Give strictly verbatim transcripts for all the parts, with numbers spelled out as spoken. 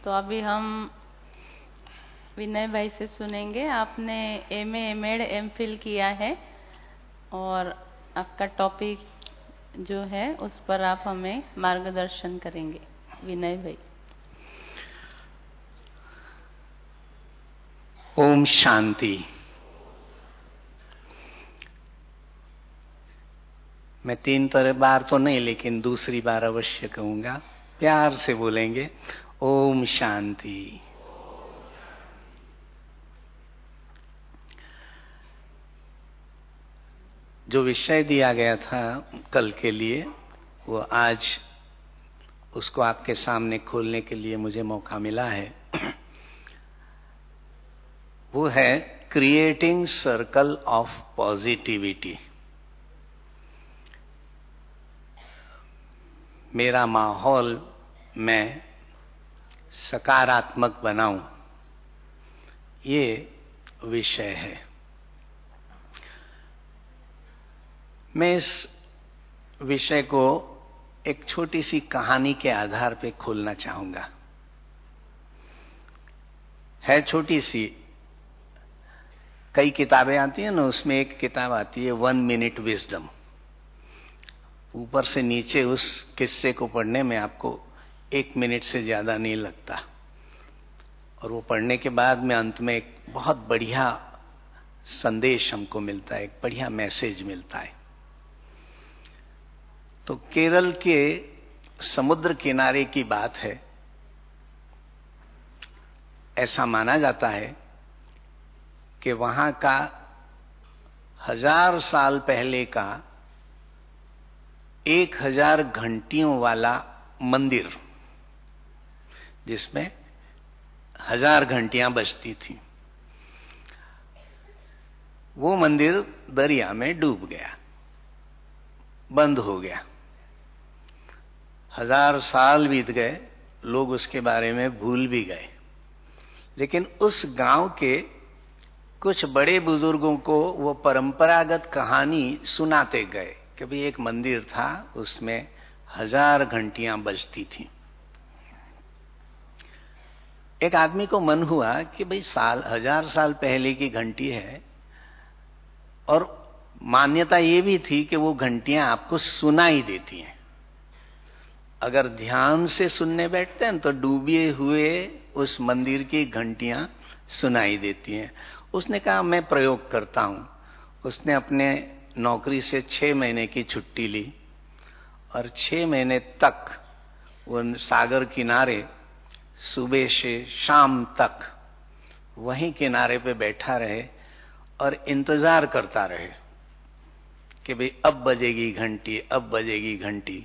तो अभी हम विनय भाई से सुनेंगे। आपने M A, M Ed, M Phil किया है और आपका टॉपिक जो है उस पर आप हमें मार्गदर्शन करेंगे। विनय भाई। ओम शांति। मैं तीन तरह बार तो नहीं, लेकिन दूसरी बार अवश्य कहूंगा। प्यार से बोलेंगे, ओम शांति। जो विषय दिया गया था कल के लिए, वो आज उसको आपके सामने खोलने के लिए मुझे मौका मिला है। वो है क्रिएटिंग सर्कल ऑफ पॉजिटिविटी। मेरा माहौल मैं सकारात्मक बनाऊं, ये विषय है। मैं इस विषय को एक छोटी सी कहानी के आधार पे खोलना चाहूंगा। है छोटी सी, कई किताबें आती है ना, उसमें एक किताब आती है वन मिनट विजडम। ऊपर से नीचे उस किस्से को पढ़ने में आपको एक मिनट से ज्यादा नहीं लगता, और वो पढ़ने के बाद में अंत में एक बहुत बढ़िया संदेश हमको मिलता है, एक बढ़िया मैसेज मिलता है। तो केरल के समुद्र किनारे की बात है। ऐसा माना जाता है कि वहां का हजार साल पहले का एक हजार घंटियों वाला मंदिर, जिसमें हजार घंटियां बजती थी, वो मंदिर दरिया में डूब गया, बंद हो गया। हजार साल बीत गए, लोग उसके बारे में भूल भी गए। लेकिन उस गांव के कुछ बड़े बुजुर्गों को वो परंपरागत कहानी सुनाते गए कि भाई एक मंदिर था, उसमें हजार घंटियां बजती थी। एक आदमी को मन हुआ कि भाई साल हजार साल पहले की घंटी है, और मान्यता ये भी थी कि वो घंटियां आपको सुनाई देती हैं। अगर ध्यान से सुनने बैठते हैं तो डूबे हुए उस मंदिर की घंटियां सुनाई देती हैं। उसने कहा मैं प्रयोग करता हूं। उसने अपने नौकरी से छह महीने की छुट्टी ली और छह महीने तक वो सागर किनारे सुबह से शाम तक वहीं किनारे पे बैठा रहे और इंतजार करता रहे कि भाई अब बजेगी घंटी, अब बजेगी घंटी।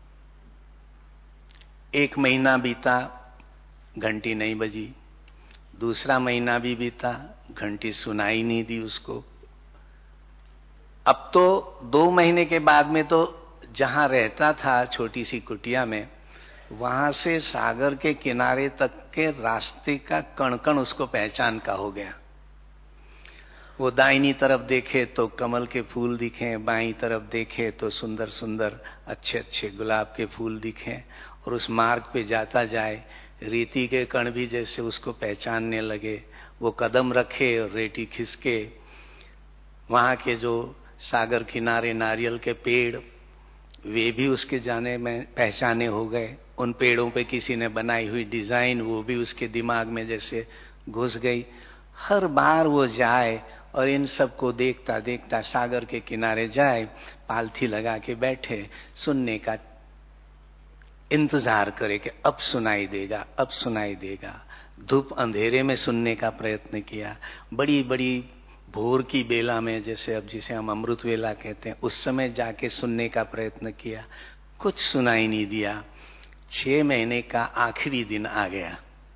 एक महीना बीता, घंटी नहीं बजी। दूसरा महीना भी बीता, घंटी सुनाई नहीं दी उसको। अब तो दो महीने के बाद में तो जहां रहता था छोटी सी कुटिया में, वहां से सागर के किनारे तक के रास्ते का कण कण उसको पहचान का हो गया। वो दाहिनी तरफ देखे तो कमल के फूल दिखे, बाईं तरफ देखे तो सुंदर सुंदर अच्छे अच्छे गुलाब के फूल दिखे, और उस मार्ग पे जाता जाए रेती के कण भी जैसे उसको पहचानने लगे। वो कदम रखे और रेती खिसके। वहां के जो सागर किनारे नारियल के पेड़, वे भी उसके जाने में पहचाने हो गए। उन पेड़ों पे किसी ने बनाई हुई डिजाइन, वो भी उसके दिमाग में जैसे घुस गई। हर बार वो जाए और इन सबको देखता देखता सागर के किनारे जाए, पालथी लगा के बैठे, सुनने का इंतजार करे कि अब सुनाई देगा, अब सुनाई देगा। धूप अंधेरे में सुनने का प्रयत्न किया। बड़ी बड़ी भोर की बेला में, जैसे अब जिसे हम अमृत वेला कहते हैं, उस समय जाके सुनने का प्रयत्न किया, कुछ सुनाई नहीं दिया। छह महीने का आखिरी दिन आ गया।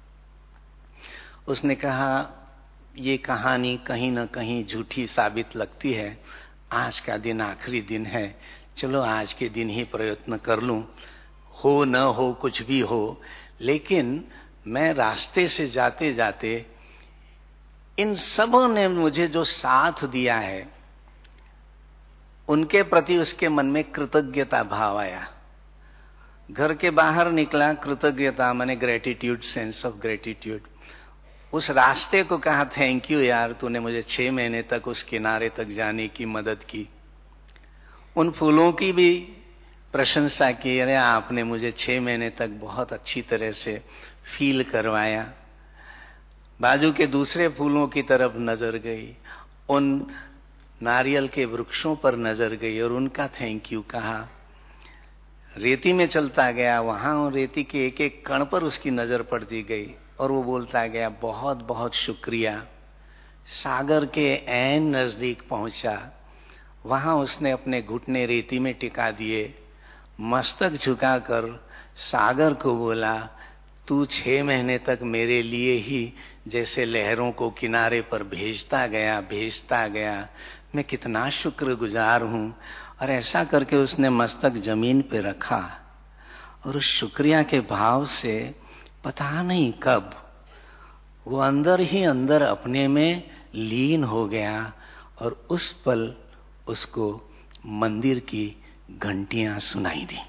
उसने कहा ये कहानी कहीं न कहीं झूठी साबित लगती है। आज का दिन आखिरी दिन है, चलो आज के दिन ही प्रयत्न कर लूं। हो न हो कुछ भी हो, लेकिन मैं रास्ते से जाते जाते इन सबों ने मुझे जो साथ दिया है, उनके प्रति उसके मन में कृतज्ञता भाव आया। घर के बाहर निकला, कृतज्ञता माने ग्रेटिट्यूड, सेंस ऑफ ग्रेटिट्यूड। उस रास्ते को कहा थैंक यू यार, तूने मुझे छह महीने तक उस किनारे तक जाने की मदद की। उन फूलों की भी प्रशंसा की, अरे आपने मुझे छह महीने तक बहुत अच्छी तरह से फील करवाया। बाजू के दूसरे फूलों की तरफ नजर गई, उन नारियल के वृक्षों पर नजर गई और उनका थैंक यू कहा। रेती में चलता गया, वहां रेती के एक एक कण पर उसकी नजर पड़ती गई और वो बोलता गया बहुत बहुत शुक्रिया। सागर के ऐन नजदीक पहुंचा, वहां उसने अपने घुटने रेती में टिका दिए, मस्तक झुकाकर सागर को बोला, तू छह महीने तक मेरे लिए ही जैसे लहरों को किनारे पर भेजता गया भेजता गया, मैं कितना शुक्रगुजार हूं। और ऐसा करके उसने मस्तक जमीन पे रखा और उस शुक्रिया के भाव से पता नहीं कब वो अंदर ही अंदर अपने में लीन हो गया और उस पल उसको मंदिर की घंटियां सुनाई दी।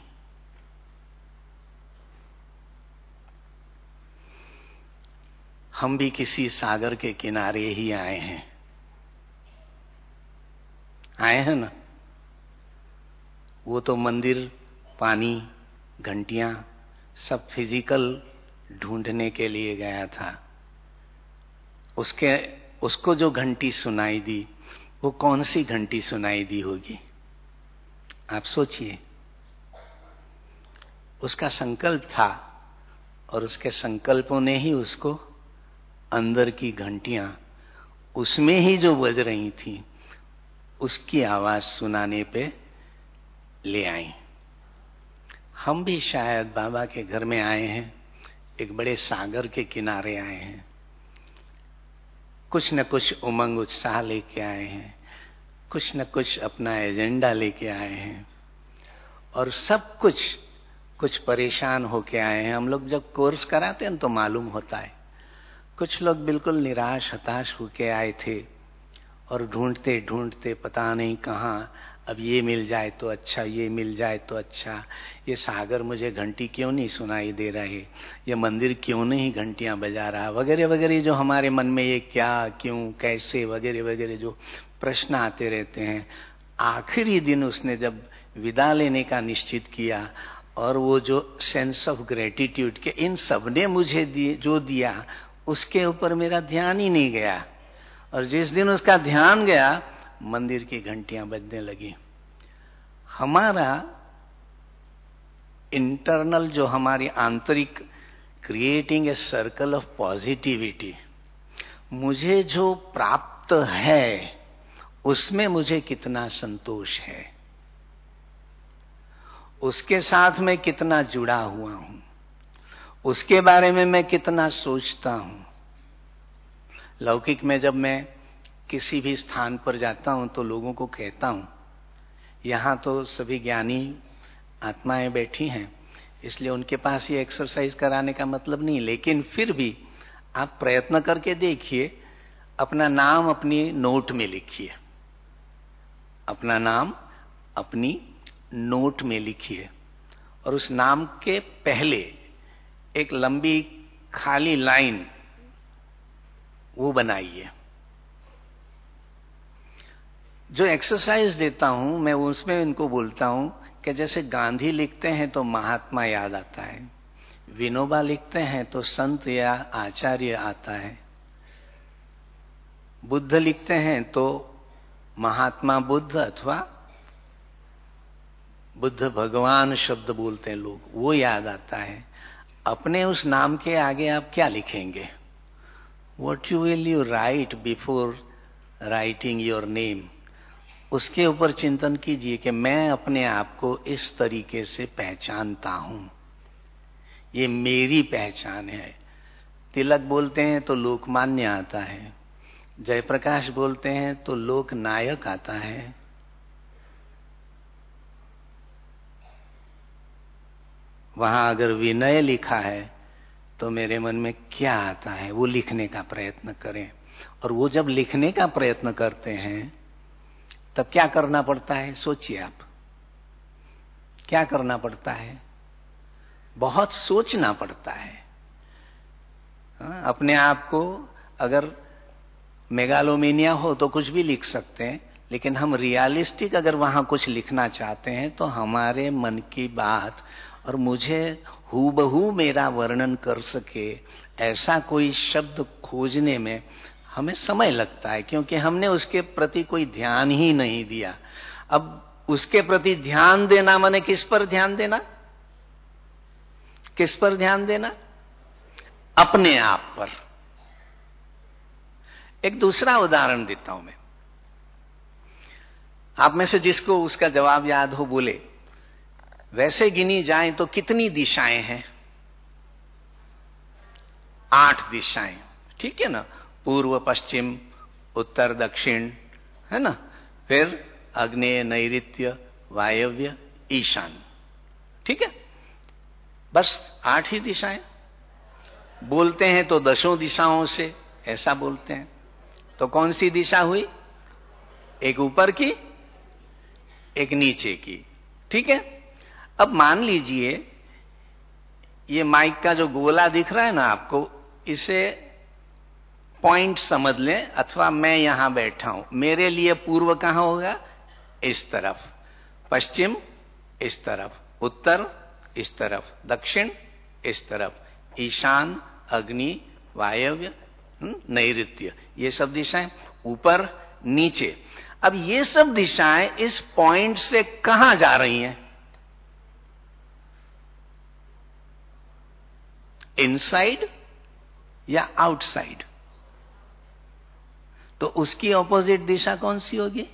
हम भी किसी सागर के किनारे ही आए हैं, आए हैं ना। वो तो मंदिर, पानी, घंटियां सब फिजिकल ढूंढने के लिए गया था। उसके उसको जो घंटी सुनाई दी वो कौन सी घंटी सुनाई दी होगी, आप सोचिए। उसका संकल्प था और उसके संकल्पों ने ही उसको अंदर की घंटियां उसमें ही जो बज रही थी उसकी आवाज सुनाने पे ले आई। हम भी शायद बाबा के घर में आए हैं, एक बड़े सागर के किनारे आए हैं, कुछ न कुछ उमंग उत्साह लेके आए हैं, कुछ न कुछ अपना एजेंडा लेके आए हैं और सब कुछ कुछ परेशान होके आए हैं। हम लोग जब कोर्स कराते हैं तो मालूम होता है, कुछ लोग बिल्कुल निराश हताश होके आए थे और ढूंढते ढूंढते पता नहीं कहां, अब ये मिल जाए तो अच्छा, ये मिल जाए तो अच्छा, ये सागर मुझे घंटी क्यों नहीं सुनाई दे रहे, ये मंदिर क्यों नहीं घंटियां बजा रहा, वगैरह वगैरह। जो हमारे मन में ये क्या, क्यों, कैसे वगैरह वगैरह जो प्रश्न आते रहते हैं। आखिरी दिन उसने जब विदा लेने का निश्चित किया और वो जो सेंस ऑफ ग्रेटिट्यूड के इन सबने मुझे दिए, जो दिया उसके ऊपर मेरा ध्यान ही नहीं गया। और जिस दिन उसका ध्यान गया मंदिर की घंटियां बजने लगी। हमारा इंटरनल जो हमारी आंतरिक creating a circle of positivity, मुझे जो प्राप्त है उसमें मुझे कितना संतोष है, उसके साथ मैं कितना जुड़ा हुआ हूं, उसके बारे में मैं कितना सोचता हूं। लौकिक में जब मैं किसी भी स्थान पर जाता हूं तो लोगों को कहता हूं, यहां तो सभी ज्ञानी आत्माएं बैठी हैं इसलिए उनके पास ये एक्सरसाइज कराने का मतलब नहीं, लेकिन फिर भी आप प्रयत्न करके देखिए, अपना नाम अपनी नोट में लिखिए, अपना नाम अपनी नोट में लिखिए और उस नाम के पहले एक लंबी खाली लाइन वो बनाइए। जो एक्सरसाइज देता हूं मैं उसमें इनको बोलता हूं कि जैसे गांधी लिखते हैं तो महात्मा याद आता है, विनोबा लिखते हैं तो संत या आचार्य आता है, बुद्ध लिखते हैं तो महात्मा बुद्ध अथवा बुद्ध भगवान शब्द बोलते हैं लोग, वो याद आता है। अपने उस नाम के आगे आप क्या लिखेंगे? What you will you write before writing your name? उसके ऊपर चिंतन कीजिए कि मैं अपने आप को इस तरीके से पहचानता हूं, ये मेरी पहचान है। तिलक बोलते हैं तो लोकमान्य आता है, जयप्रकाश बोलते हैं तो लोकनायक आता है। वहां अगर विनय लिखा है तो मेरे मन में क्या आता है वो लिखने का प्रयत्न करें। और वो जब लिखने का प्रयत्न करते हैं तब क्या करना पड़ता है, सोचिए आप क्या करना पड़ता है। बहुत सोचना पड़ता है। हाँ, अपने आप को अगर मेगालोमेनिया हो तो कुछ भी लिख सकते हैं, लेकिन हम रियलिस्टिक अगर वहां कुछ लिखना चाहते हैं तो हमारे मन की बात और मुझे हूबहू मेरा वर्णन कर सके ऐसा कोई शब्द खोजने में हमें समय लगता है, क्योंकि हमने उसके प्रति कोई ध्यान ही नहीं दिया। अब उसके प्रति ध्यान देना माने किस पर ध्यान देना? किस पर ध्यान देना? अपने आप पर। एक दूसरा उदाहरण देता हूं मैं, आप में से जिसको उसका जवाब याद हो बोले। वैसे गिनी जाए तो कितनी दिशाएं हैं? आठ दिशाएं, ठीक है ना? पूर्व, पश्चिम, उत्तर, दक्षिण, है ना? फिर आग्नेय, नैऋत्य, वायव्य, ईशान, ठीक है? बस आठ ही दिशाएं। बोलते हैं तो दसों दिशाओं से ऐसा बोलते हैं। तो कौन सी दिशा हुई? एक ऊपर की, एक नीचे की, ठीक है? अब मान लीजिए ये माइक का जो गोला दिख रहा है ना आपको, इसे पॉइंट समझ लें, अथवा मैं यहां बैठा हूं, मेरे लिए पूर्व कहां होगा? इस तरफ, पश्चिम इस तरफ, उत्तर इस तरफ, दक्षिण इस तरफ, ईशान, अग्नि, वायव्य, नैऋत्य, ये सब दिशाएं, ऊपर नीचे। अब ये सब दिशाएं इस पॉइंट से कहां जा रही हैं? इनसाइड या आउटसाइड? तो उसकी ऑपोजिट दिशा कौन सी होगी?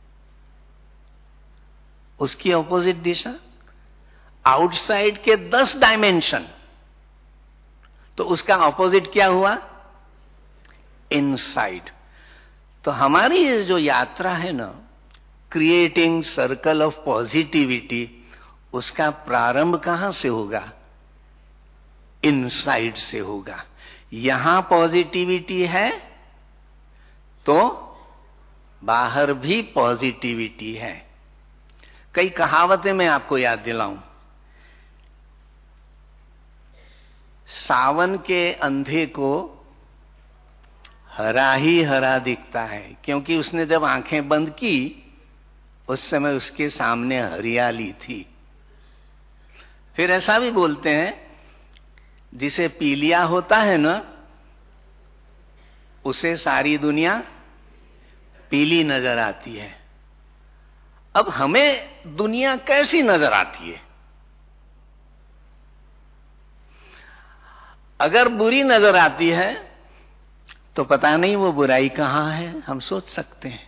उसकी ऑपोजिट दिशा आउटसाइड के दस डायमेंशन, तो उसका ऑपोजिट क्या हुआ? इनसाइड। तो हमारी ये जो यात्रा है ना, क्रिएटिंग सर्कल ऑफ पॉजिटिविटी, उसका प्रारंभ कहां से होगा? इनसाइड से होगा। यहां पॉजिटिविटी है तो बाहर भी पॉजिटिविटी है। कई कहावतें मैं आपको याद दिलाऊं। सावन के अंधे को हरा ही हरा दिखता है, क्योंकि उसने जब आंखें बंद की उस समय उसके सामने हरियाली थी। फिर ऐसा भी बोलते हैं, जिसे पीलिया होता है ना, उसे सारी दुनिया पीली नजर आती है। अब हमें दुनिया कैसी नजर आती है? अगर बुरी नजर आती है तो पता नहीं वो बुराई कहां है, हम सोच सकते हैं।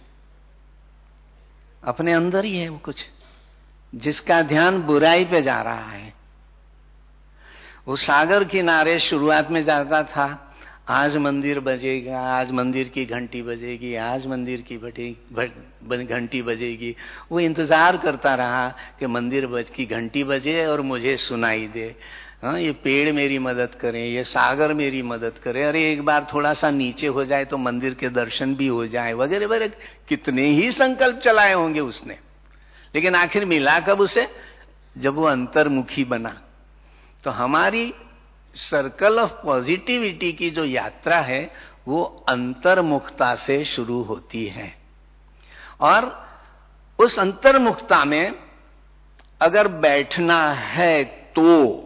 अपने अंदर ही है वो कुछ, जिसका ध्यान बुराई पे जा रहा है। वो सागर किनारे शुरुआत में जाता था, आज मंदिर बजेगा, आज मंदिर की घंटी बजेगी, आज मंदिर की घंटी बजेगी। वो इंतजार करता रहा कि मंदिर बज की घंटी बजे और मुझे सुनाई दे। हाँ, ये पेड़ मेरी मदद करें, ये सागर मेरी मदद करे, अरे एक बार थोड़ा सा नीचे हो जाए तो मंदिर के दर्शन भी हो जाए, वगैरह वगैरह। कितने ही संकल्प चलाए होंगे उसने, लेकिन आखिर मिला कब उसे? जब वो अंतर्मुखी बना। तो हमारी सर्कल ऑफ पॉजिटिविटी की जो यात्रा है वो अंतर्मुखता से शुरू होती है। और उस अंतर्मुखता में अगर बैठना है तो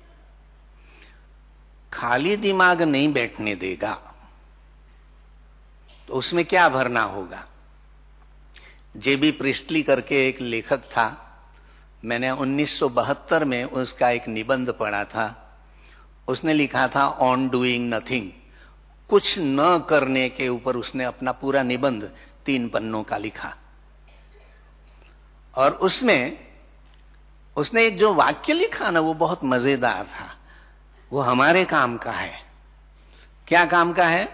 खाली दिमाग नहीं बैठने देगा। तो उसमें क्या भरना होगा? जेबी प्रिस्टली करके एक लेखक था, मैंने उन्नीस सौ बहत्तर में उसका एक निबंध पढ़ा था। उसने लिखा था ऑन डूइंग नथिंग, कुछ न करने के ऊपर उसने अपना पूरा निबंध तीन पन्नों का लिखा। और उसमें उसने एक जो वाक्य लिखा ना, वो बहुत मजेदार था। वो हमारे काम का है। क्या काम का है?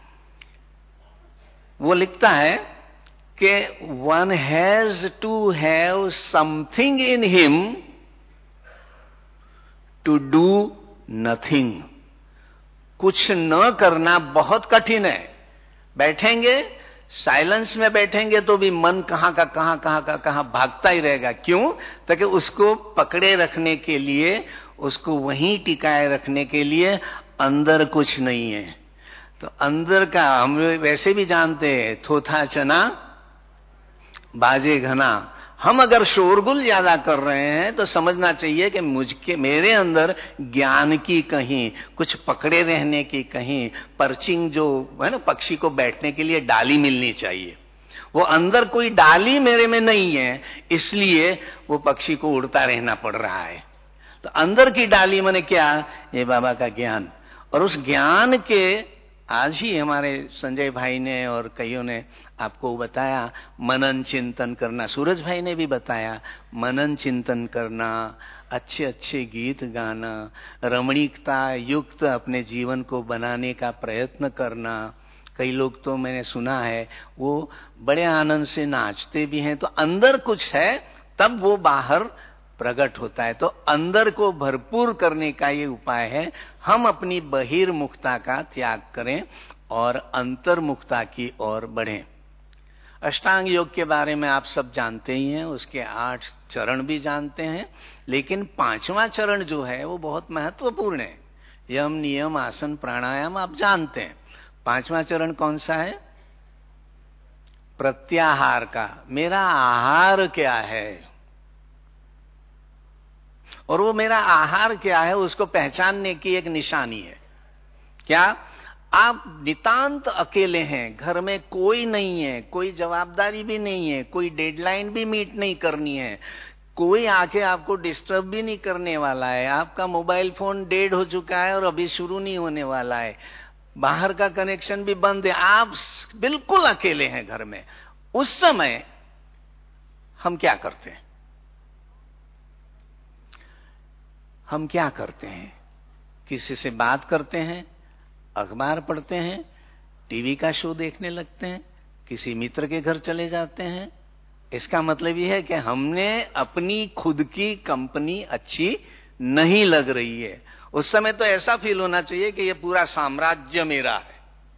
वो लिखता है कि one has to have something in him to do nothing. कुछ न करना बहुत कठिन है। बैठेंगे, साइलेंस में बैठेंगे तो भी मन कहां का कहां कहां का कहां भागता ही रहेगा। क्यों? ताकि उसको पकड़े रखने के लिए, उसको वहीं टिकाए रखने के लिए अंदर कुछ नहीं है। तो अंदर का हम वैसे भी जानते हैं, थोथा चना बाजे घना। हम अगर शोरगुल ज्यादा कर रहे हैं तो समझना चाहिए कि मुझके मेरे अंदर ज्ञान की कहीं, कुछ पकड़े रहने की कहीं, पर्चिंग जो है ना, पक्षी को बैठने के लिए डाली मिलनी चाहिए। वो अंदर कोई डाली मेरे में नहीं है, इसलिए वो पक्षी को उड़ता रहना पड़ रहा है। तो अंदर की डाली माने क्या? ये बाबा का ज्ञान। और उस ज्ञान के आज ही हमारे संजय भाई ने और कईयों ने आपको बताया, मनन चिंतन करना। सूरज भाई ने भी बताया, मनन चिंतन करना, अच्छे अच्छे गीत गाना, रमणीकता युक्त अपने जीवन को बनाने का प्रयत्न करना। कई लोग तो मैंने सुना है वो बड़े आनंद से नाचते भी हैं। तो अंदर कुछ है तब वो बाहर प्रकट होता है। तो अंदर को भरपूर करने का ये उपाय है, हम अपनी बहिर्मुखता का त्याग करें और अंतर्मुखता की ओर बढ़ें। अष्टांग योग के बारे में आप सब जानते ही हैं, उसके आठ चरण भी जानते हैं, लेकिन पांचवा चरण जो है वो बहुत महत्वपूर्ण है। यम नियम आसन प्राणायाम आप जानते हैं। पांचवा चरण कौन सा है? प्रत्याहार का। मेरा आहार क्या है और वो मेरा आहार क्या है उसको पहचानने की एक निशानी है। क्या? आप नितांत अकेले हैं, घर में कोई नहीं है, कोई जवाबदारी भी नहीं है, कोई डेडलाइन भी मीट नहीं करनी है, कोई आके आपको डिस्टर्ब भी नहीं करने वाला है, आपका मोबाइल फोन डेड हो चुका है और अभी शुरू नहीं होने वाला है, बाहर का कनेक्शन भी बंद है, आप बिल्कुल अकेले हैं घर में। उस समय हम क्या करते हैं? हम क्या करते हैं? किसी से बात करते हैं, अखबार पढ़ते हैं, टीवी का शो देखने लगते हैं, किसी मित्र के घर चले जाते हैं। इसका मतलब यह है कि हमने अपनी खुद की कंपनी अच्छी नहीं लग रही है। उस समय तो ऐसा फील होना चाहिए कि यह पूरा साम्राज्य मेरा है,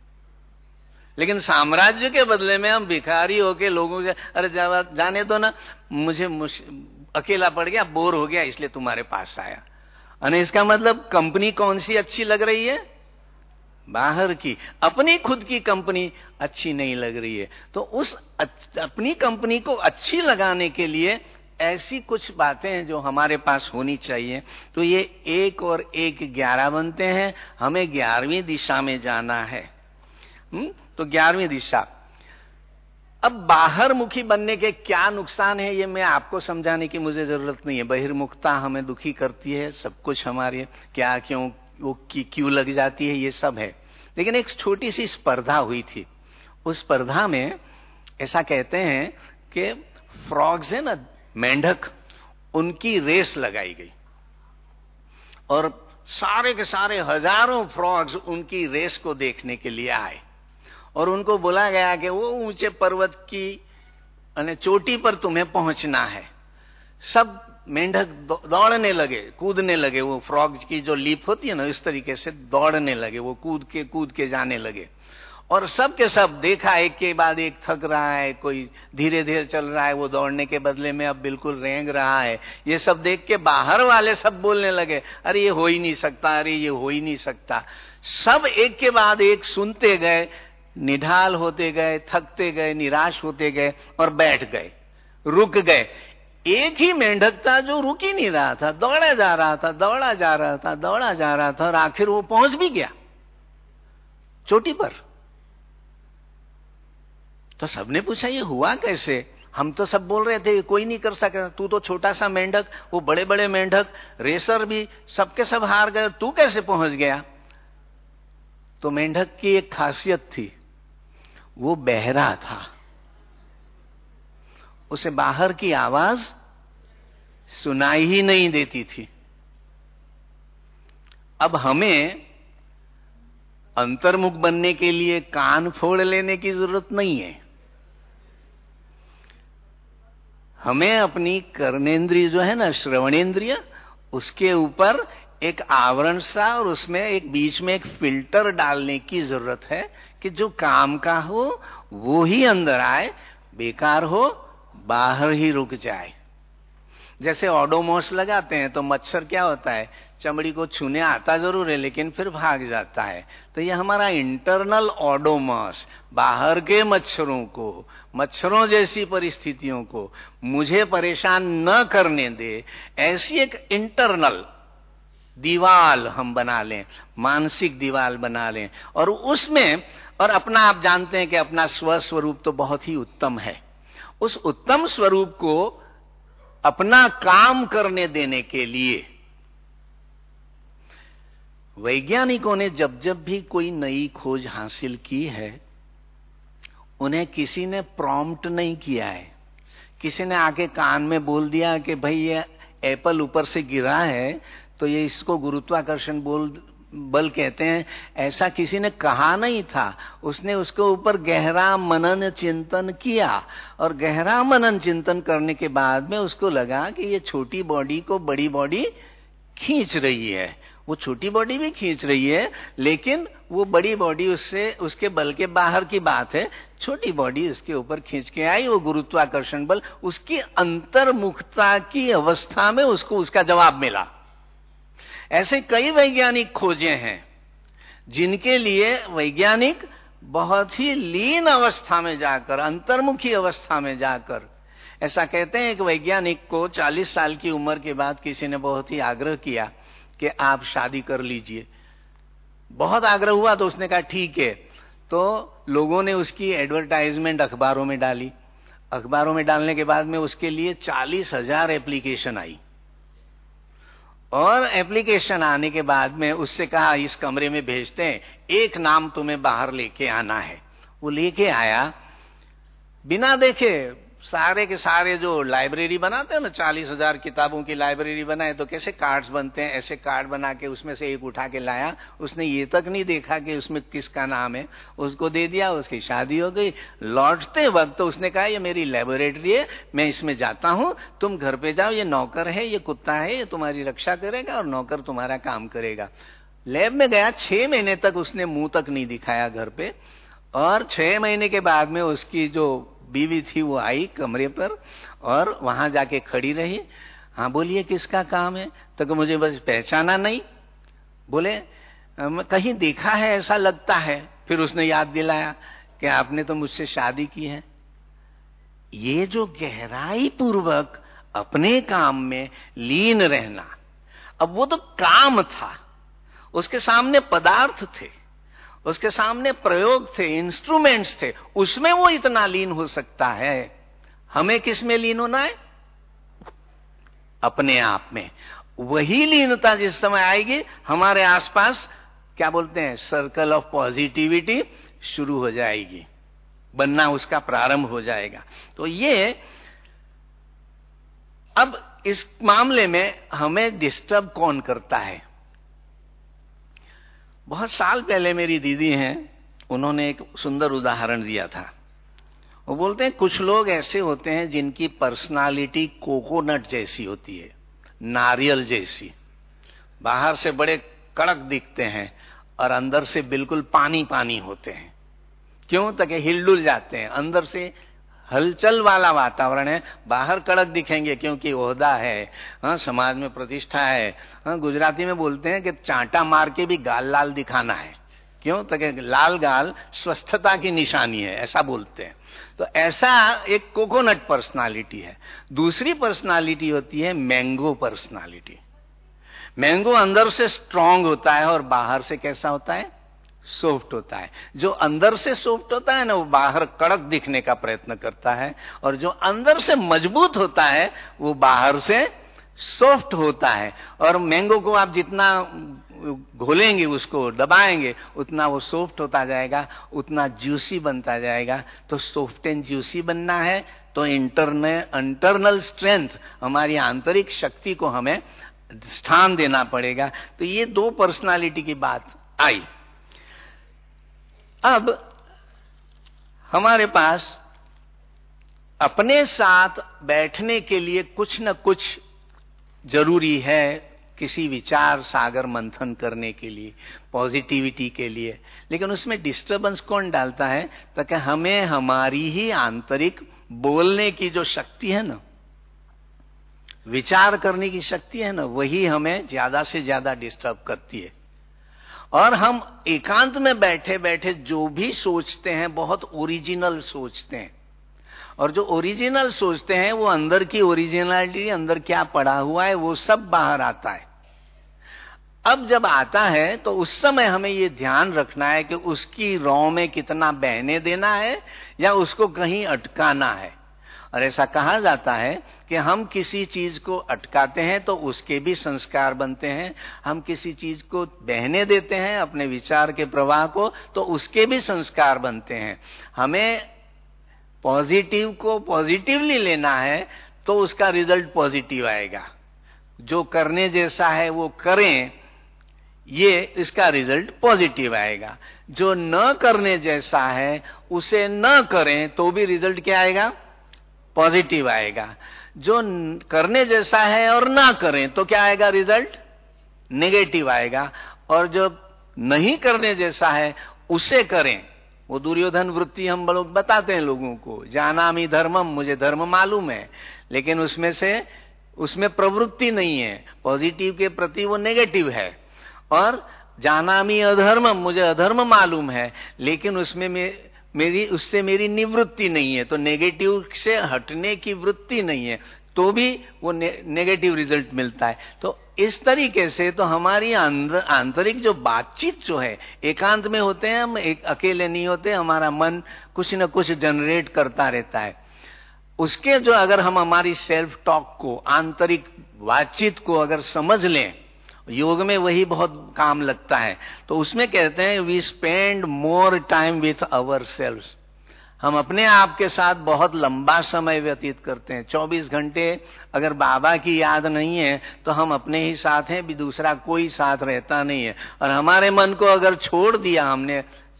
लेकिन साम्राज्य के बदले में हम भिखारी होके लोगों के, अरे जा, जाने दो ना, मुझे अकेला पड़ गया, बोर हो गया, इसलिए तुम्हारे पास आया। और इसका मतलब कंपनी कौन सी अच्छी लग रही है? बाहर की। अपनी खुद की कंपनी अच्छी नहीं लग रही है। तो उस अपनी कंपनी को अच्छी लगाने के लिए ऐसी कुछ बातें हैं जो हमारे पास होनी चाहिए। तो ये एक और एक ग्यारह बनते हैं। हमें ग्यारहवीं दिशा में जाना है। हुँ? तो ग्यारहवीं दिशा। अब बाहर मुखी बनने के क्या नुकसान है ये मैं आपको समझाने की मुझे जरूरत नहीं है। बहिर्मुखता हमें दुखी करती है, सब कुछ हमारे क्या क्यों वो क्यों लग जाती है, ये सब है। लेकिन एक छोटी सी स्पर्धा हुई थी। उस स्पर्धा में ऐसा कहते हैं कि फ्रॉग्स है ना, मेंढक, उनकी रेस लगाई गई और सारे के सारे हजारों फ्रॉग्स उनकी रेस को देखने के लिए आए और उनको बोला गया कि वो ऊंचे पर्वत की चोटी पर तुम्हें पहुंचना है। सब मेंढक दौड़ने लगे, कूदने लगे। वो फ्रॉग की जो लीप होती है ना, इस तरीके से दौड़ने लगे, वो कूद के कूद के जाने लगे। और सब के सब देखा, एक के बाद एक थक रहा है, कोई धीरे धीरे चल रहा है, वो दौड़ने के बदले में अब बिल्कुल रेंग रहा है। ये सब देख के बाहर वाले सब बोलने लगे, अरे ये हो ही नहीं सकता, अरे ये हो ही नहीं सकता। सब एक के बाद एक सुनते गए, निढाल होते गए, थकते गए, निराश होते गए और बैठ गए, रुक गए। एक ही मेंढक था जो रुक ही नहीं रहा था, दौड़ा जा रहा था, दौड़ा जा रहा था, दौड़ा जा रहा था और आखिर वो पहुंच भी गया चोटी पर। तो सबने पूछा ये हुआ कैसे? हम तो सब बोल रहे थे कोई नहीं कर सका, तू तो छोटा सा मेंढक, वो बड़े बड़े मेंढक, रेसर भी सबके सब हार गए, तू कैसे पहुंच गया? तो मेंढक की एक खासियत थी, वो बहरा था, उसे बाहर की आवाज सुनाई ही नहीं देती थी। अब हमें अंतर्मुख बनने के लिए कान फोड़ लेने की जरूरत नहीं है। हमें अपनी कर्णेंद्रिय जो है ना, श्रवणेंद्रिय, उसके ऊपर एक आवरण सा और उसमें एक बीच में एक फिल्टर डालने की जरूरत है कि जो काम का हो वो ही अंदर आए, बेकार हो बाहर ही रुक जाए। जैसे ओडोमॉस लगाते हैं तो मच्छर क्या होता है, चमड़ी को छूने आता जरूर है लेकिन फिर भाग जाता है। तो ये हमारा इंटरनल ओडोमॉस, बाहर के मच्छरों को, मच्छरों जैसी परिस्थितियों को मुझे परेशान न करने दे, ऐसी एक इंटरनल दीवाल हम बना लें, मानसिक दीवाल बना लें। और उसमें, और अपना आप जानते हैं कि अपना स्वस्वरूप तो बहुत ही उत्तम है, उस उत्तम स्वरूप को अपना काम करने देने के लिए वैज्ञानिकों ने जब जब भी कोई नई खोज हासिल की है, उन्हें किसी ने प्रॉम्प्ट नहीं किया है, किसी ने आके कान में बोल दिया कि भाई ये एप्पल ऊपर से गिरा है तो ये इसको गुरुत्वाकर्षण बोल बल कहते हैं, ऐसा किसी ने कहा नहीं था। उसने उसके ऊपर गहरा मनन चिंतन किया, और गहरा मनन चिंतन करने के बाद में उसको लगा कि ये छोटी बॉडी को बड़ी बॉडी खींच रही है। वो छोटी बॉडी भी खींच रही है, लेकिन वो बड़ी बॉडी उससे, उसके बल के बाहर की बात है, छोटी बॉडी उसके ऊपर खींच के आई। वो गुरुत्वाकर्षण बल, उसकी अंतर्मुखता की अवस्था में उसको उसका जवाब मिला। ऐसे कई वैज्ञानिक खोजे हैं जिनके लिए वैज्ञानिक बहुत ही लीन अवस्था में जाकर, अंतर्मुखी अवस्था में जाकर, ऐसा कहते हैं कि वैज्ञानिक को चालीस साल की उम्र के बाद किसी ने बहुत ही आग्रह किया कि आप शादी कर लीजिए। बहुत आग्रह हुआ तो उसने कहा ठीक है। तो लोगों ने उसकी एडवर्टाइजमेंट अखबारों में डाली। अखबारों में डालने के बाद में उसके लिए चालीस हजार एप्लीकेशन आई, और एप्लीकेशन आने के बाद में उससे कहा इस कमरे में भेजते हैं, एक नाम तुम्हें बाहर लेके आना है। वो लेके आया, बिना देखे सारे के सारे जो लाइब्रेरी बनाते हैं ना, चालीस हजार किताबों की लाइब्रेरी बनाए तो कैसे कार्ड्स बनते हैं, ऐसे कार्ड बना के उसमें से एक उठा के लाया। उसने ये तक नहीं देखा कि उसमें किसका नाम है, उसको दे दिया, उसकी शादी हो गई। लौटते वक्त तो उसने कहा ये मेरी लेबोरेटरी है, मैं इसमें जाता हूं, तुम घर पे जाओ, ये नौकर है, ये कुत्ता है, ये तुम्हारी रक्षा करेगा और नौकर तुम्हारा काम करेगा। लैब में गया, छह महीने तक उसने मुंह तक नहीं दिखाया घर पे, और छह महीने के बाद में उसकी जो बीवी थी वो आई कमरे पर और वहां जाके खड़ी रही। हाँ बोलिए किसका काम है? तो मुझे बस पहचाना नहीं। बोले कहीं देखा है ऐसा लगता है। फिर उसने याद दिलाया कि आपने तो मुझसे शादी की है। ये जो गहराई पूर्वक अपने काम में लीन रहना, अब वो तो काम था, उसके सामने पदार्थ थे, उसके सामने प्रयोग थे, इंस्ट्रूमेंट्स थे, उसमें वो इतना लीन हो सकता है। हमें किस में लीन होना है? अपने आप में। वही लीनता जिस समय आएगी, हमारे आसपास क्या बोलते हैं, सर्कल ऑफ पॉजिटिविटी शुरू हो जाएगी, बनना उसका प्रारंभ हो जाएगा। तो ये, अब इस मामले में हमें डिस्टर्ब कौन करता है? बहुत साल पहले मेरी दीदी हैं, उन्होंने एक सुंदर उदाहरण दिया था। वो बोलते हैं कुछ लोग ऐसे होते हैं जिनकी पर्सनालिटी कोकोनट जैसी होती है, नारियल जैसी। बाहर से बड़े कड़क दिखते हैं और अंदर से बिल्कुल पानी पानी होते हैं। क्यों? ताकि हिलडुल जाते हैं, अंदर से हलचल वाला वातावरण है। बाहर कड़क दिखेंगे क्योंकि ओहदा है, हाँ, समाज में प्रतिष्ठा है। हाँ, गुजराती में बोलते हैं कि चांटा मार के भी गाल लाल दिखाना है। क्यों? ताकि लाल गाल स्वस्थता की निशानी है, ऐसा बोलते हैं। तो ऐसा एक कोकोनट पर्सनालिटी है। दूसरी पर्सनालिटी होती है मैंगो पर्सनालिटी। मैंगो अंदर से स्ट्रांग होता है और बाहर से कैसा होता है? सॉफ्ट होता है। जो अंदर से सॉफ्ट होता है ना, वो बाहर कड़क दिखने का प्रयत्न करता है, और जो अंदर से मजबूत होता है वो बाहर से सॉफ्ट होता है। और मैंगो को आप जितना घोलेंगे, उसको दबाएंगे, उतना वो सॉफ्ट होता जाएगा, उतना जूसी बनता जाएगा। तो सॉफ्ट एंड जूसी बनना है तो इंटरनल इंटरनल स्ट्रेंथ, हमारी आंतरिक शक्ति को हमें स्थान देना पड़ेगा। तो ये दो पर्सनालिटी की बात आई। अब हमारे पास अपने साथ बैठने के लिए कुछ न कुछ जरूरी है, किसी विचार सागर मंथन करने के लिए, पॉजिटिविटी के लिए। लेकिन उसमें डिस्टरबेंस कौन डालता है? ताकि हमें हमारी ही आंतरिक बोलने की जो शक्ति है ना, विचार करने की शक्ति है ना, वही हमें ज्यादा से ज्यादा डिस्टर्ब करती है। और हम एकांत में बैठे बैठे जो भी सोचते हैं बहुत ओरिजिनल सोचते हैं, और जो ओरिजिनल सोचते हैं वो अंदर की ओरिजिनलिटी, अंदर क्या पड़ा हुआ है वो सब बाहर आता है। अब जब आता है तो उस समय हमें ये ध्यान रखना है कि उसकी रौ में कितना बहने देना है या उसको कहीं अटकाना है। और ऐसा कहा जाता है कि हम किसी चीज को अटकाते हैं तो उसके भी संस्कार बनते हैं, हम किसी चीज को बहने देते हैं अपने विचार के प्रवाह को तो उसके भी संस्कार बनते हैं। हमें पॉजिटिव को पॉजिटिवली लेना है तो उसका रिजल्ट पॉजिटिव आएगा। जो करने जैसा है वो करें, ये इसका रिजल्ट पॉजिटिव आएगा। जो न करने जैसा है उसे न करें तो भी रिजल्ट क्या आएगा? पॉजिटिव आएगा। जो करने जैसा है और ना करें तो क्या आएगा? रिजल्ट नेगेटिव आएगा। और जो नहीं करने जैसा है उसे करें, वो दुर्योधन वृत्ति हम लोग बताते हैं लोगों को, जानामि धर्मम, मुझे धर्म मालूम है, लेकिन उसमें से उसमें प्रवृत्ति नहीं है, पॉजिटिव के प्रति वो नेगेटिव है। और जानामि अधर्मम, मुझे अधर्म मालूम है, लेकिन उसमें में मेरी उससे मेरी निवृत्ति नहीं है, तो नेगेटिव से हटने की वृत्ति नहीं है, तो भी वो ने, नेगेटिव रिजल्ट मिलता है। तो इस तरीके से तो हमारी आंतरिक जो बातचीत जो है, एकांत में होते हैं हम, एक अकेले नहीं होते, हमारा मन कुछ न कुछ जनरेट करता रहता है। उसके जो अगर हम हमारी सेल्फ टॉक को, आंतरिक बातचीत को अगर समझ लें, योग में वही बहुत काम लगता है। तो उसमें कहते हैं we spend more time with our selves, हम अपने आप के साथ बहुत लंबा समय व्यतीत करते हैं। चौबीस घंटे अगर बाबा की याद नहीं है तो हम अपने ही साथ हैं, भी दूसरा कोई साथ रहता नहीं है। और हमारे मन को अगर छोड़ दिया हमने,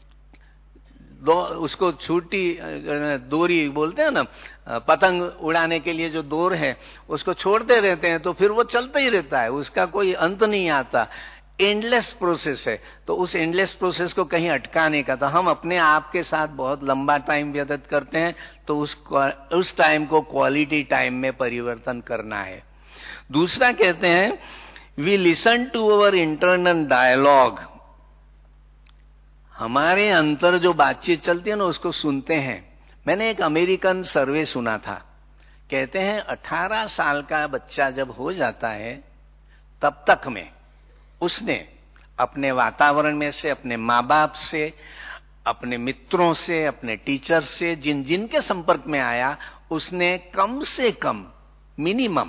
दो उसको छूटी डोरी बोलते हैं ना, पतंग उड़ाने के लिए जो डोर है उसको छोड़ते रहते हैं तो फिर वो चलता ही रहता है, उसका कोई अंत नहीं आता। एंडलेस प्रोसेस है। तो उस एंडलेस प्रोसेस को कहीं अटकाने का, तो हम अपने आप के साथ बहुत लंबा टाइम व्यतीत करते हैं, तो उस उस टाइम को क्वालिटी टाइम में परिवर्तन करना है। दूसरा कहते हैं we listen to our internal dialogue, हमारे अंतर जो बातचीत चलती है ना उसको सुनते हैं। मैंने एक अमेरिकन सर्वे सुना था, कहते हैं अठारह साल का बच्चा जब हो जाता है तब तक में उसने अपने वातावरण में से, अपने माँ बाप से, अपने मित्रों से, अपने टीचर से, जिन जिन के संपर्क में आया, उसने कम से कम मिनिमम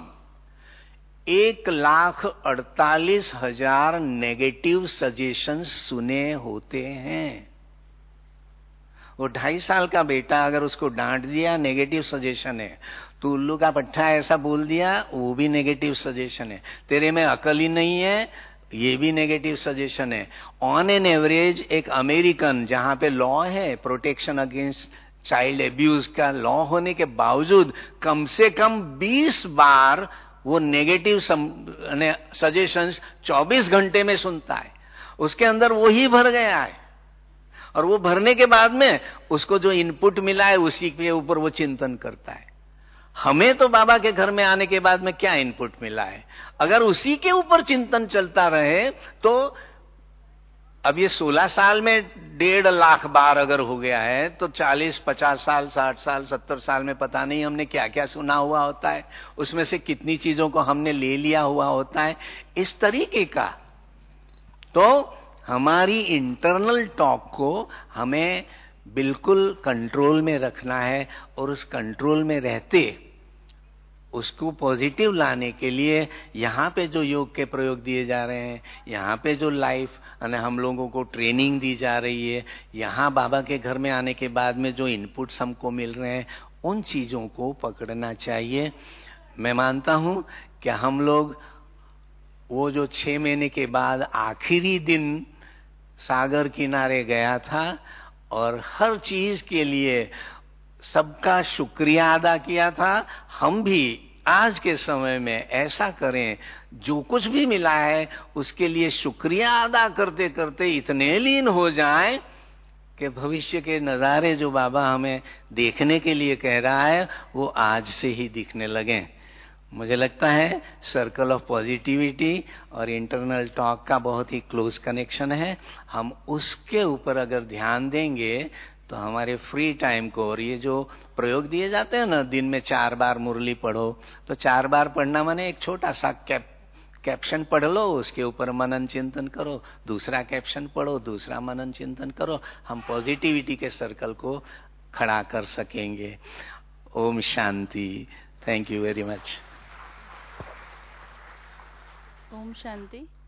एक लाख अड़तालीस हजार नेगेटिव सजेशंस सुने होते हैं। वो ढाई साल का बेटा अगर उसको डांट दिया, नेगेटिव सजेशन है। तू उल्लू का पट्टा ऐसा बोल दिया, वो भी नेगेटिव सजेशन है। तेरे में अकल ही नहीं है, ये भी नेगेटिव सजेशन है। ऑन एन एवरेज एक अमेरिकन, जहां पे लॉ है प्रोटेक्शन अगेंस्ट चाइल्ड एब्यूज का, लॉ होने के बावजूद कम से कम बीस बार वो नेगेटिव सजेशंस चौबीस घंटे में सुनता है। उसके अंदर वो ही भर गया है, और वो भरने के बाद में उसको जो इनपुट मिला है उसी के ऊपर वो चिंतन करता है। हमें तो बाबा के घर में आने के बाद में क्या इनपुट मिला है, अगर उसी के ऊपर चिंतन चलता रहे तो अब ये सोलह साल में डेढ़ लाख बार अगर हो गया है तो चालीस पचास साल साठ साल सत्तर साल में पता नहीं हमने क्या क्या सुना हुआ होता है, उसमें से कितनी चीजों को हमने ले लिया हुआ होता है, इस तरीके का। तो हमारी इंटरनल टॉक को हमें बिल्कुल कंट्रोल में रखना है, और उस कंट्रोल में रहते उसको पॉजिटिव लाने के लिए यहाँ पे जो योग के प्रयोग दिए जा रहे हैं, यहाँ पे जो लाइफ यानी हम लोगों को ट्रेनिंग दी जा रही है, यहाँ बाबा के घर में आने के बाद में जो इनपुट्स हमको मिल रहे हैं, उन चीजों को पकड़ना चाहिए। मैं मानता हूं कि हम लोग वो जो छह महीने के बाद आखिरी दिन सागर किनारे गया था और हर चीज के लिए सबका शुक्रिया अदा किया था, हम भी आज के समय में ऐसा करें, जो कुछ भी मिला है उसके लिए शुक्रिया अदा करते करते इतने लीन हो जाएं कि भविष्य के नजारे जो बाबा हमें देखने के लिए कह रहा है वो आज से ही दिखने लगे। मुझे लगता है सर्कल ऑफ पॉजिटिविटी और इंटरनल टॉक का बहुत ही क्लोज कनेक्शन है। हम उसके ऊपर अगर ध्यान देंगे तो हमारे फ्री टाइम को, और ये जो प्रयोग दिए जाते हैं ना, दिन में चार बार मुरली पढ़ो, तो चार बार पढ़ना माने एक छोटा सा कैप कैप्शन पढ़ लो, उसके ऊपर मनन चिंतन करो, दूसरा कैप्शन पढ़ो, दूसरा मनन चिंतन करो, हम पॉजिटिविटी के सर्कल को खड़ा कर सकेंगे। ओम शांति। Thank you very much. ओम शांति।